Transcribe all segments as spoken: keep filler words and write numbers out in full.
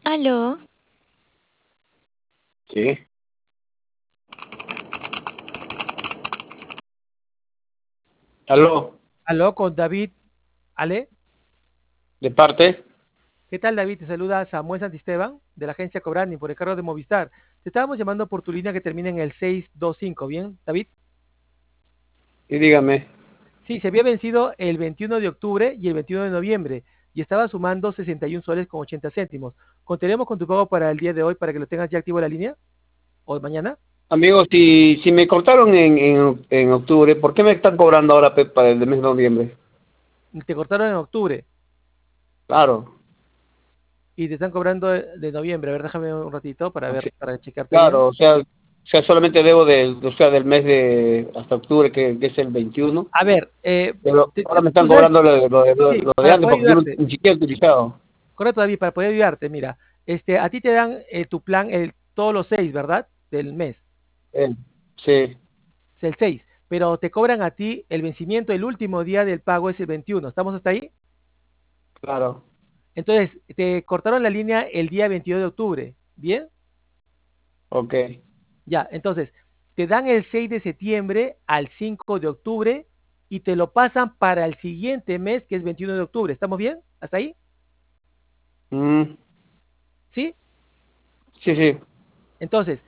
Aló, Sí. Aló, Aló, con David. Ale, de parte. ¿qué tal, David? Te saluda Samuel Santisteban de la agencia Cobrani por el cargo de Movistar. Te estábamos llamando por tu línea que termina en el seis dos cinco, ¿bien, David? Y dígame. Sí, se había vencido el veintiuno de octubre y el veintiuno de noviembre y estaba sumando sesenta y un soles con ochenta céntimos. ¿Contaremos con tu pago para el día de hoy para que lo tengas ya activo en la línea? ¿O mañana? Amigo, si, si me cortaron en, en, en octubre, ¿por qué me están cobrando ahora pe, para el mes de noviembre? Te cortaron en octubre Claro, y te están cobrando de, de noviembre. A ver, déjame un ratito para o ver, sea, para chequearte bien. claro, o sea, o sea, solamente debo del, o sea, del mes de hasta octubre, que, que es el veintiuno, A ver, eh, pero te- ahora te- me tú están sabes, cobrando lo de, lo de, lo sí, de- lo de para antes, poder porque yo no- ayudarte. ni siquiera he utilizado. Correcto, David, para poder ayudarte, mira, este, a ti te dan eh, tu plan el, todos los seis, ¿verdad? Del mes, Eh, sí, es el seis, pero te cobran a ti el vencimiento, el último día del pago es el veintiuno. ¿Estamos hasta ahí? claro, Entonces, te cortaron la línea el día veintidós de octubre, ¿bien? ok. Ya, entonces, te dan el seis de septiembre al cinco de octubre y te lo pasan para el siguiente mes, que es veintiuno de octubre. ¿Estamos bien? ¿Hasta ahí? Mm, ¿Sí? sí, sí, Entonces,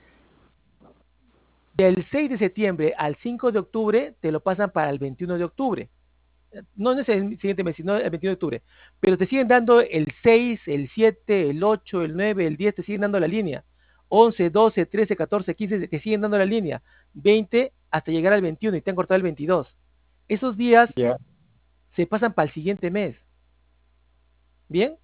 del seis de septiembre al cinco de octubre te lo pasan para el veintiuno de octubre. No es el siguiente mes, sino el veintiuno de octubre. Pero te siguen dando el seis, el siete, el ocho, el nueve, el diez, te siguen dando la línea. once, doce, trece, catorce, quince, te siguen dando la línea. veinte hasta llegar al veintiuno y te han cortado el veintidós. Esos días ya. se pasan para el siguiente mes. ¿Bien?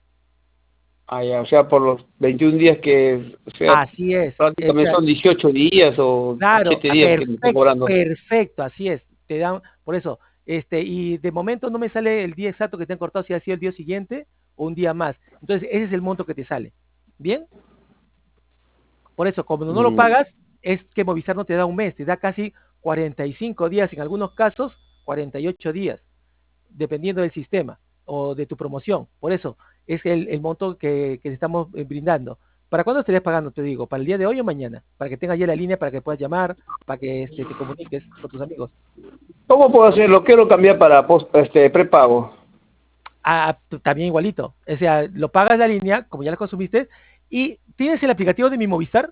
Ah, ya, o sea, por los veintiún días que, o sea, Así es. prácticamente Esa- son dieciocho días o claro, siete ah, días que me están perfecto, cobrando. perfecto, así es. Te dan, por eso, este, y de momento no me sale el día exacto que te han cortado, si ha sido el día siguiente o un día más. Entonces, ese es el monto que te sale. ¿Bien? Por eso, como no lo Mm, pagas, es que Movistar no te da un mes, te da casi cuarenta y cinco días, en algunos casos cuarenta y ocho días, dependiendo del sistema o de tu promoción. Por eso, es el, el monto que, que te estamos eh, brindando. ¿Para cuándo estarías pagando? Te digo, ¿para el día de hoy o mañana? Para que tengas ya la línea, para que puedas llamar, para que este, te comuniques con tus amigos. ¿Cómo puedo hacerlo? Quiero cambiar para post, este, prepago. Ah, tú también igualito. O sea, lo pagas la línea, como ya la consumiste, y tienes el aplicativo de mi Movistar,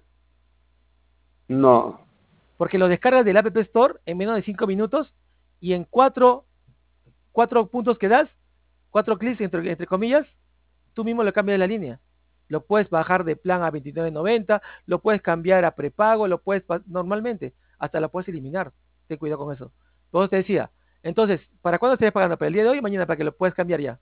No. porque lo descargas del App Store en menos de cinco minutos y en cuatro, cuatro puntos que das, cuatro clics entre, entre comillas, tú mismo lo cambias de la línea. Lo puedes bajar de plan a veintinueve noventa, lo puedes cambiar a prepago, lo puedes normalmente, hasta la puedes eliminar. Ten cuidado con eso. Vos te decía, entonces, ¿para cuándo estarías pagando? ¿Para el día de hoy o mañana para que lo puedas cambiar ya?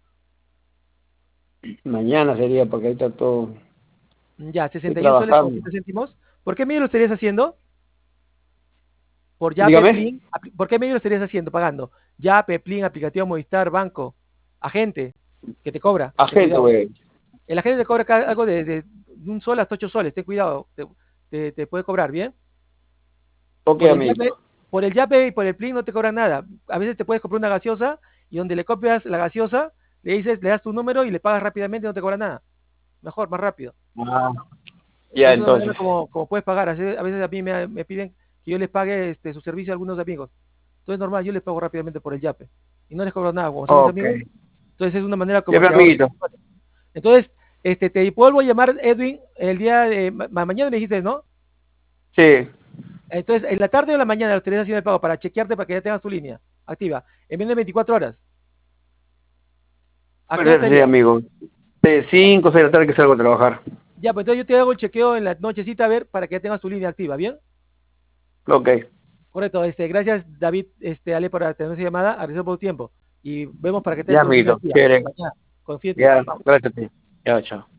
Mañana sería porque ahorita todo. Ya, Estoy sesenta y un soles con trabajando. ochenta céntimos. ¿Por qué medio lo estarías haciendo? Por Yape, Dígame. Plin. ¿Por qué medio lo estarías haciendo, pagando? Yape, Plin, aplicativo Movistar, banco, agente, que te cobra. Ten Agente, cuidado. güey. El agente te cobra algo de, de un sol hasta ocho soles. Ten cuidado. Te, te, te puede cobrar, ¿bien? Ok, Por el Yape, amigo. por el Yape y por el Plin no te cobran nada. A veces te puedes comprar una gaseosa y donde le copias la gaseosa, le dices, le das tu número y le pagas rápidamente y no te cobra nada. Mejor, más rápido. Ah, ya Es una manera entonces. como, como puedes pagar. A veces, a veces a mí me, me, piden que yo les pague este, su servicio a algunos amigos. Entonces, normal, yo les pago rápidamente por el Yape. Y no les cobro nada, como somos Ok. amigos. Entonces, es una manera Ya, como mi que ahorro. amiguito. Entonces, este, te vuelvo a llamar, Edwin, el día de ma mañana me dijiste, ¿no? Sí. Entonces, en la tarde o en la mañana lo estarías haciendo el pago para chequearte para que ya tengas tu línea activa. En menos de veinticuatro horas. ¿A qué hora Pues sí, estaría? amigo. De cinco o seis de la tarde que salgo a trabajar. Ya, pues entonces yo te hago el chequeo en la nochecita a ver para que ya tengas tu línea activa, ¿bien? Ok. Correcto, este, gracias David, este, Ale, por tener esa llamada, agradecer por tu tiempo y vemos para que tengas Ya, tu línea amiguito. activa. Chévere. Mañana, confío en ti. Ya, Chao. gracias a ti. Ya, chao.